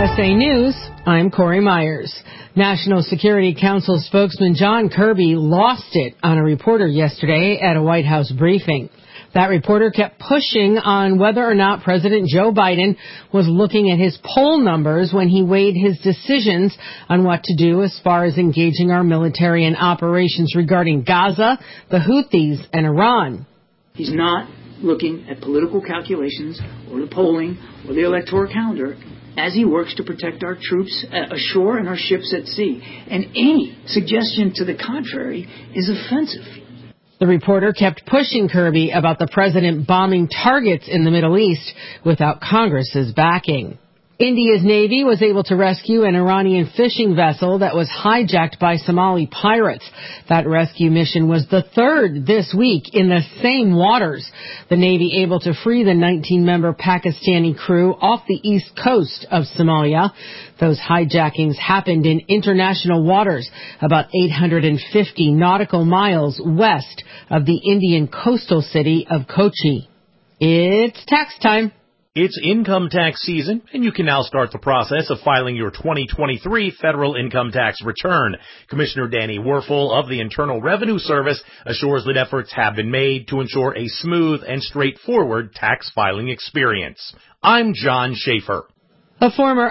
USA News, I'm Corey Myers. National Security Council spokesman John Kirby lost it on a reporter yesterday at a White House briefing. That reporter kept pushing on whether or not President Joe Biden was looking at his poll numbers when he weighed his decisions on what to do as far as engaging our military in operations regarding Gaza, the Houthis, and Iran. He's not looking at political calculations or the polling or the electoral calendar as he works to protect our troops ashore and our ships at sea. And any suggestion to the contrary is offensive. The reporter kept pushing Kirby about the president bombing targets in the Middle East without Congress's backing. India's Navy was able to rescue an Iranian fishing vessel that was hijacked by Somali pirates. That rescue mission was the third this week in the same waters. The Navy able to free the 19-member Pakistani crew off the east coast of Somalia. Those hijackings happened in international waters, about 850 nautical miles west of the Indian coastal city of Kochi. It's tax time. It's income tax season, and you can now start the process of filing your 2023 federal income tax return. Commissioner Danny Werfel of the Internal Revenue Service assures that efforts have been made to ensure a smooth and straightforward tax filing experience. I'm John Schaefer. A former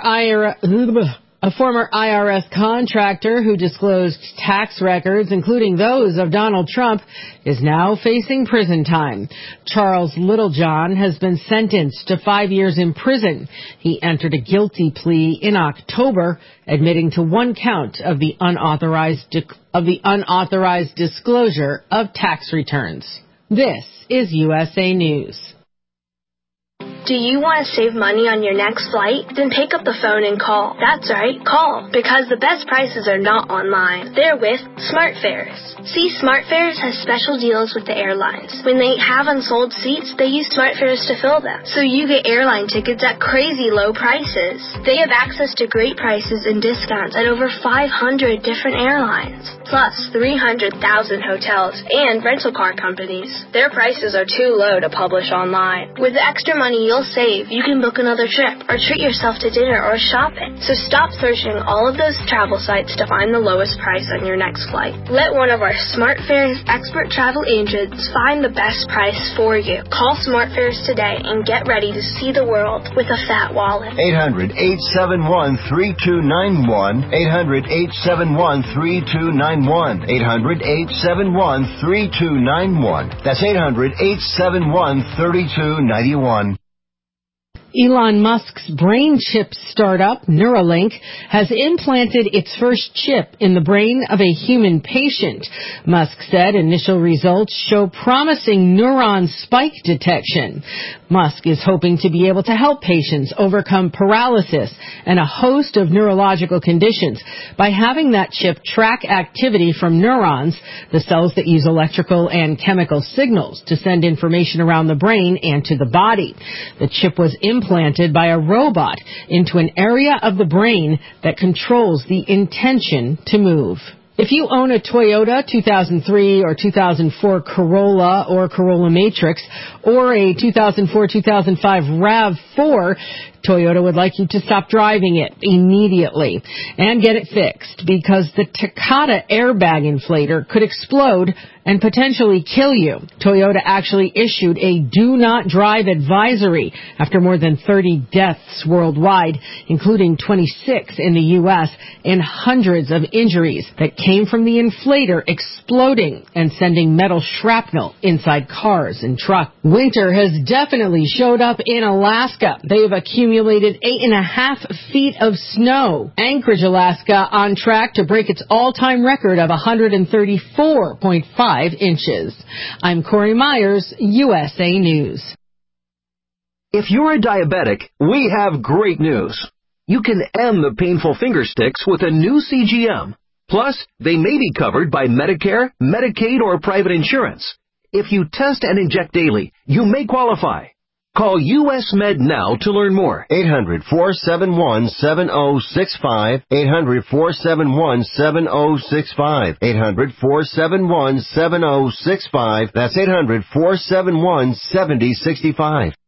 IRS contractor who disclosed tax records, including those of Donald Trump, is now facing prison time. Charles Littlejohn has been sentenced to 5 years in prison. He entered a guilty plea in October, admitting to one count of the unauthorized disclosure of tax returns. This is USA News. Do you want to save money on your next flight? Then pick up the phone and call. That's right, call. Because the best prices are not online. They're with SmartFares. See, SmartFares has special deals with the airlines. When they have unsold seats, they use SmartFares to fill them. So you get airline tickets at crazy low prices. They have access to great prices and discounts at over 500 different airlines. Plus 300,000 hotels and rental car companies. Their prices are too low to publish online. With the extra money you'll save, you can book another trip or treat yourself to dinner or shopping. So stop searching all of those travel sites to find the lowest price on your next flight. Let one of our SmartFares expert travel agents find the best price for you. Call SmartFares today and get ready to see the world with a fat wallet. 800-871-3291. 800-871-3291. 800-871-3291. That's 800-871-3291. Elon Musk's brain chip startup, Neuralink, has implanted its first chip in the brain of a human patient. Musk said initial results show promising neuron spike detection. Musk is hoping to be able to help patients overcome paralysis and a host of neurological conditions by having that chip track activity from neurons, the cells that use electrical and chemical signals to send information around the brain and to the body. The chip was implanted by a robot into an area of the brain that controls the intention to move. If you own a Toyota 2003 or 2004 Corolla or Corolla Matrix or a 2004-2005 RAV4, Toyota would like you to stop driving it immediately and get it fixed because the Takata airbag inflator could explode and potentially kill you. Toyota actually issued a do not drive advisory after more than 30 deaths worldwide, including 26 in the U.S. and hundreds of injuries that came from the inflator exploding and sending metal shrapnel inside cars and trucks. Winter has definitely showed up in Alaska. They have accumulated 8.5 feet of snow. Anchorage, Alaska, on track to break its all-time record of 134.5 inches. I'm Corey Myers, USA News. If you're a diabetic, we have great news. You can end the painful finger sticks with a new CGM. Plus, they may be covered by Medicare, Medicaid, or private insurance. If you test and inject daily, you may qualify. Call US Med now to learn more. 800-471-7065. 800-471-7065. 800-471-7065. That's 800-471-7065.